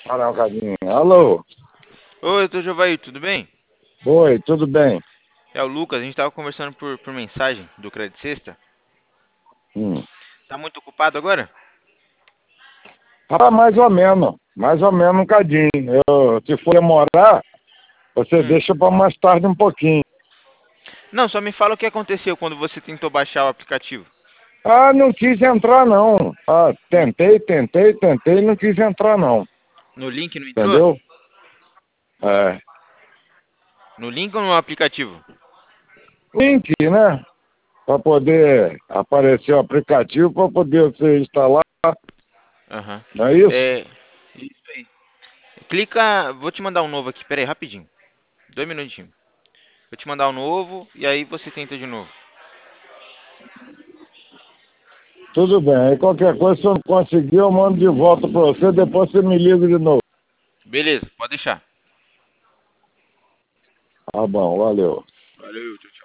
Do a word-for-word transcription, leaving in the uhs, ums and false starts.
Parar um cadinho. Alô? Oi, doutor Jovair, tudo bem? Oi, tudo bem? É o Lucas, a gente tava conversando por, por mensagem do Crédito Sexta. Hum. Tá muito ocupado agora? Ah, mais ou menos. Mais ou menos um cadinho. Eu, se for demorar, você Hum. deixa para mais tarde um pouquinho. Não, só me fala o que aconteceu quando você tentou baixar o aplicativo. Ah, não quis entrar não. Ah, Hum. tentei, tentei, tentei, não quis entrar não. No link não entrou? Entendeu? É. No link ou no aplicativo? Link, né? Para poder aparecer o aplicativo, para poder você instalar, Aham. não é isso? É. Isso aí. Clica. Vou te mandar um novo aqui, pera aí, rapidinho. Dois minutinhos. Vou te mandar um novo e aí você tenta de novo. Tudo bem. Aí qualquer coisa, se eu não conseguir, eu mando de volta para você, depois você me liga de novo. Beleza, pode deixar. Tá bom, valeu. Valeu, tchau, tchau.